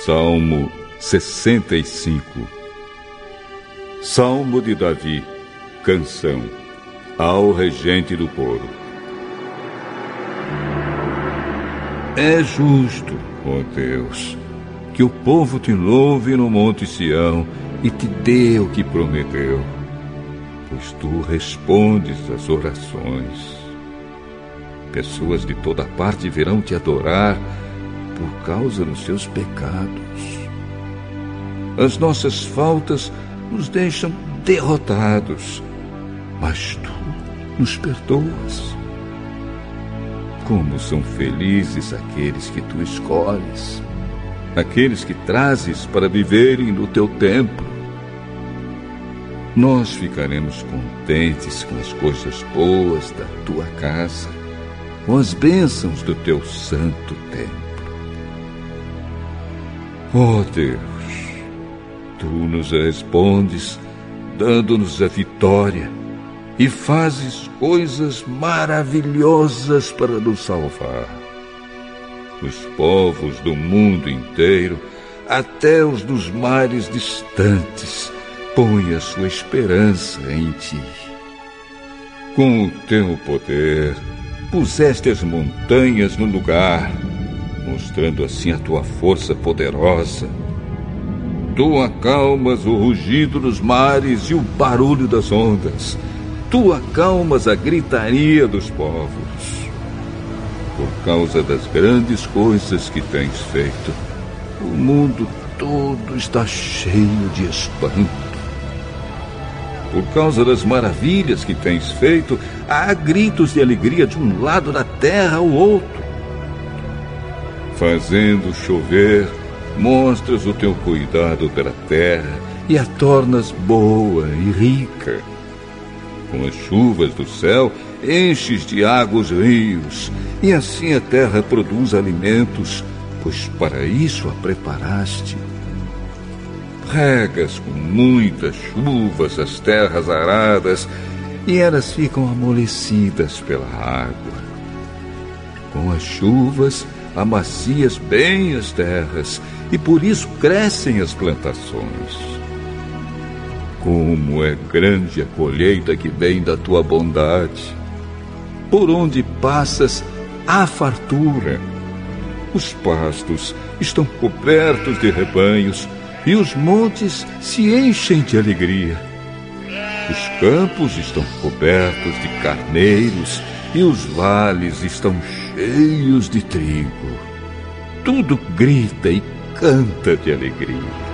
Salmo 65. Salmo de Davi, canção ao regente do coro. É justo, ó Deus, que o povo te louve no monte Sião e te dê o que prometeu, pois tu respondes às orações. Pessoas de toda parte virão te adorar por causa dos seus pecados. As nossas faltas nos deixam derrotados, mas tu nos perdoas. Como são felizes aqueles que tu escolhes, aqueles que trazes para viverem no teu templo. Nós ficaremos contentes com as coisas boas da tua casa, com as bênçãos do teu santo templo. Ó Deus, tu nos respondes, dando-nos a vitória, e fazes coisas maravilhosas para nos salvar. Os povos do mundo inteiro, até os dos mares distantes, põem a sua esperança em ti. Com o teu poder, puseste as montanhas no lugar, mostrando assim a tua força poderosa. Tu acalmas o rugido dos mares e o barulho das ondas. Tu acalmas a gritaria dos povos. Por causa das grandes coisas que tens feito, o mundo todo está cheio de espanto. Por causa das maravilhas que tens feito, há gritos de alegria de um lado da terra ao outro. Fazendo chover, mostras o teu cuidado pela terra e a tornas boa e rica. Com as chuvas do céu, enches de água os rios, e assim a terra produz alimentos, pois para isso a preparaste. Regas com muitas chuvas as terras aradas, e elas ficam amolecidas pela água. Com as chuvas, amacias bem as terras, e por isso crescem as plantações. Como é grande a colheita que vem da tua bondade! Por onde passas, há fartura. Os pastos estão cobertos de rebanhos, e os montes se enchem de alegria. Os campos estão cobertos de carneiros, e os vales estão cheios de trigo. Tudo grita e canta de alegria.